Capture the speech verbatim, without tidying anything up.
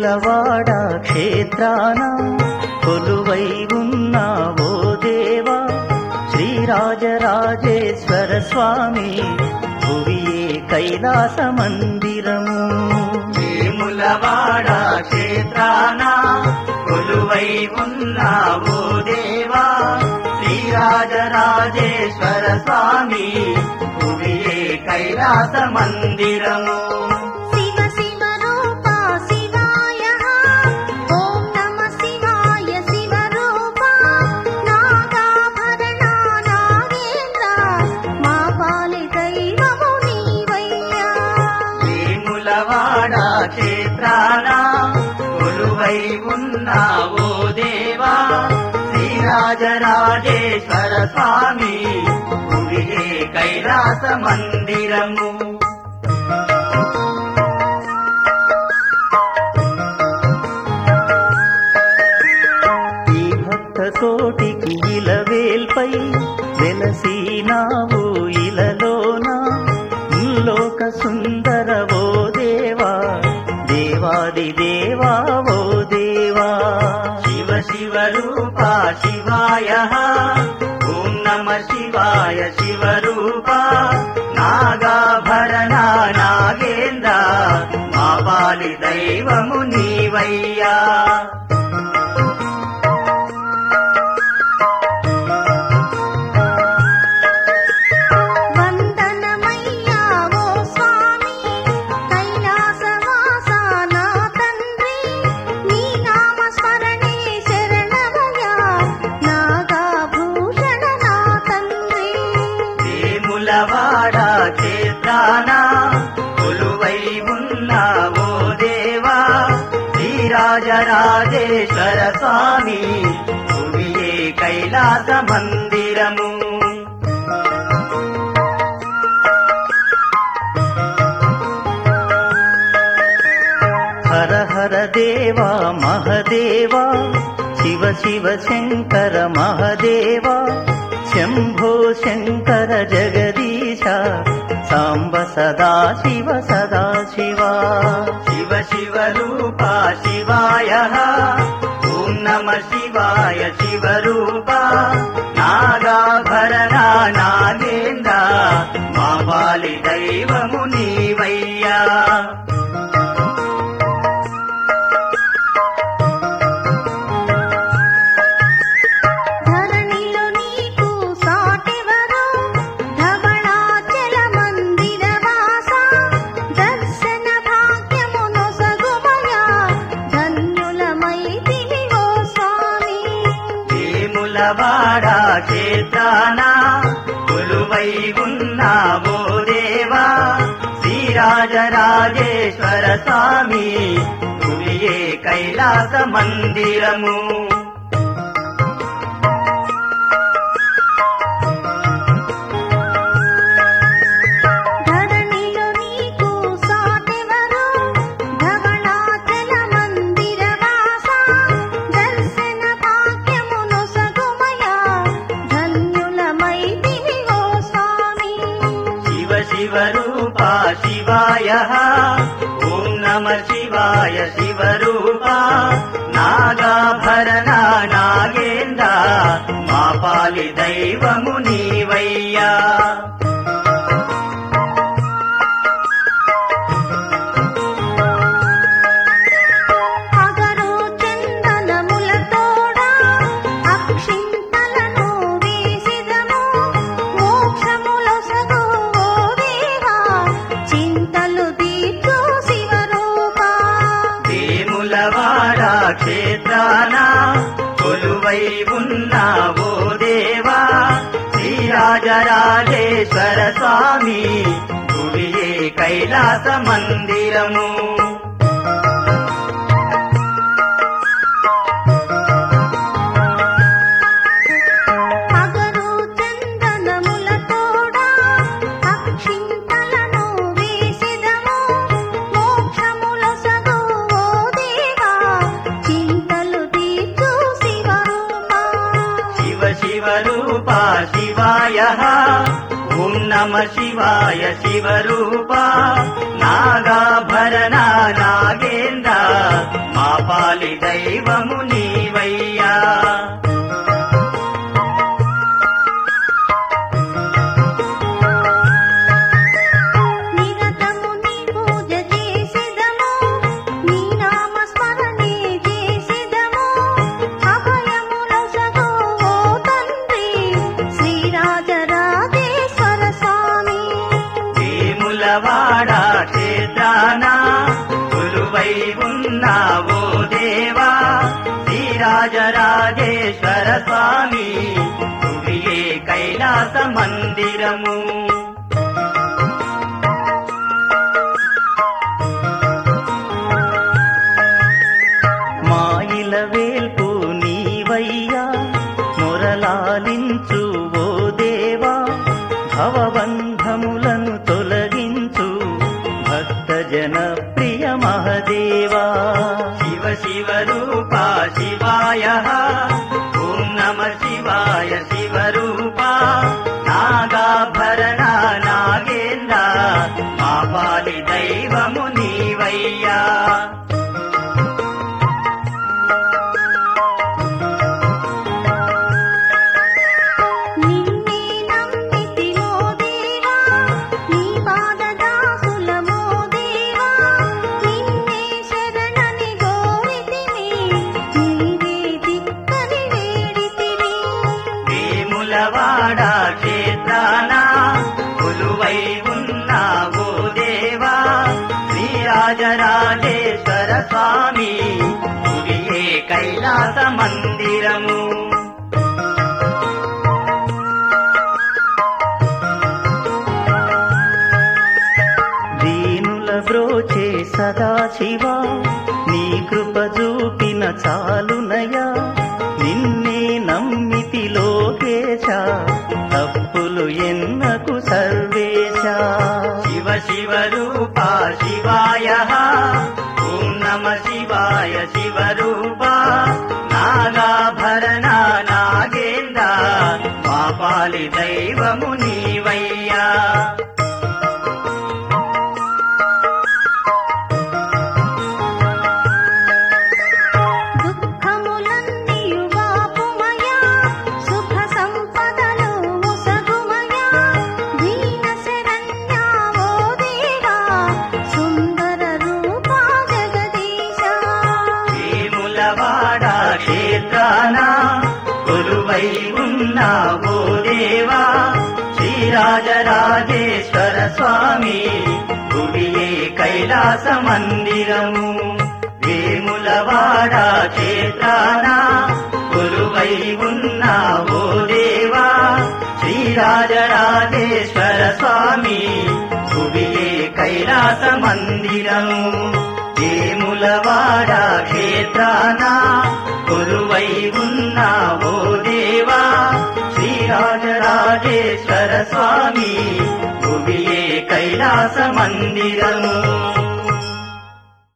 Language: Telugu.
వేములవాడ క్షేత్రాన కొలువై ఉన్నావో దేవా శ్రీరాజరాజేశ్వర స్వామి భువియే కైలాస మందిరము. వేములవాడ క్షేత్రాన కొలువై ఉన్నావో దేవా శ్రీరాజరాజేశ్వర స్వామి భువియే కైలాస మందిరము. శివ శివ రూప శివాయ ఓం నమ శివాయ శివ రూప నాగాభరణ నాగేంద్ర మా పాలి దైవము నీవయ్యా. వేములవాడ క్షేత్రాన కొలువై ఉన్నావో దేవా శ్రీరాజరాజేశ్వర స్వామి భువియే కైలాస మందిరము. ఈ భక్త కోటికి ఇలవేల్పై వెలసినావు ఇలలోన లోక సుందరవో దేవా దేవాది దేవా ఓ దేవా. శివ శివ రూప శివాయ ఓం నమ శివాయ శివ రూప నాగాభరణ నాగేంద్ర మా పాలి దైవము నీవయ్యా. వందనమయ్యా ఓ స్వామి కైలాసవాస నా తండ్రి నీ నామ స్మరణే శరణమయ్యా నాగాభూషణ నా తండ్రి. వేములవాడ క్షేత్రాన కొలువై ఉన్నావో దేవా శ్రీరాజరాజేశ్వర స్వామి భువియే కైలాస మందిరము. హర హర దేవా మహదేవా శివ శివ శంకర మహదేవా శంభో శంకర జగదీశ సాంబ సదా శివ సదా శివా. శివ శివ రూప శివాయ ఓం నమ శివాయ శివ రూప నాగాభరణ నాగేంద్ర మా పాలి దైవము నీవయ్యా. ధరణిలో నీకు సాటెవరు ధవళాచల మందిర వాస దర్శన భాగ్యము నొసగుమయా ధన్యులమైతిమి ఓ స్వామి. వేములవాడ క్షేత్రాన కొలువై ఉన్నావో దేవా శ్రీరాజరాజేశ్వర స్వామి భువియే కైలాస మందిరము. ధరణిలో నీకు సాటెవరు ధవళాచల మందిర వాస దర్శన భాగ్యము నొసగుమయా ధన్యులమైతిమి ఓ స్వామి. శివ శివ రూప శివాయ ఓం నమ శివాయ శివ రూప నాగాభరణ నాగేంద్ర మా పాలి దైవము నీవయ్యా. అగరు చందనములతోడ అక్షింతలను వేసిదము మోక్షములొసగు ఓ దేవా చింతలు తీర్చు శివరూప. వేములవాడ క్షేత్రాన కొలువై ఉన్నావో దేవా శ్రీరాజరాజేశ్వర స్వామి భువియే కైలాస మందిరము. అగరు చందనములతోడ అక్షింతలను వేసిదము మోక్షములొసగు ఓ దేవా చింతలు తీర్చు శివరూప. శివ శివ రూప శివాయ ఓం నమ శివాయ శివ రూప నాగాభరణ నాగేంద్ర మా పాలి దైవము నీవయ్యా నిరతము నీ పూజ చేసెదము నీ నామ స్మరణే చేసెదము అభయములొసగు ఓ తండ్రి శ్రీరాజరాజేశ్వర స్వామి వేములవాడ క్షేత్రాన కొలువై ఉన్నావో దేవా శ్రీరాజరాజేశ్వర స్వామి భువియే కైలాస మందిరము మాయిల వేల్పు నీవయ్యా మొరలాలించు ఓ దేవా భవబంధములను తొలగించు భక్త జన ప్రియ మహదేవా శివ శివ రూప శివాయ ఓం నమ శివాయ శివ రూప నాగాభరణ నాగేంద్ర మా పాలి దైవము నీవయ్యా నిన్నే నమ్మితిమో దేవా నీ పాదదాసులమో దేవా నిన్నే శరణని గోరితిమి నీవే దిక్కని వేడితిమి వేములవాడ క్షేత్రాన కొలువై ఉన్నావో దేవా శ్రీరాజరాజేశ్వర స్వామి భువియే కైలాస మందిరము దీనుల బ్రోచే సదాశివా నీ కృప చూపిన చాలునయా నిన్నే నమ్మితి లోకేశ తప్పులు ఎన్నకు సర్వేశ శివ శివ రూప శివాయ ఓం నమ శివాయ శివ రూప నాగాభరణ నాగేంద్ర మా పాలి దైవము నీవయ్యా దుఃఖములన్నీయు బాపుమయా సుఖ సంపదలు ముసగుమయా దీన శరణ్యా ఓ దేవా సుందర రూపా జగదీశ వేములవాడ క్షేత్రాన కొలువై ఉన్నావో దేవా శ్రీరాజరాజేశ్వర స్వామి భువియే కైలాస మందిరము వేములవాడ క్షేత్రాన కొలువై ఉన్నావో దేవా శ్రీరాజరాజేశ్వర స్వామి భువియే కైలాస మందిరము వేములవాడ క్షేత్రాన కొలువై ఉన్నావో దేవా శ్రీరాజరాజేశ్వర స్వామి భువియే కైలాస మందిరము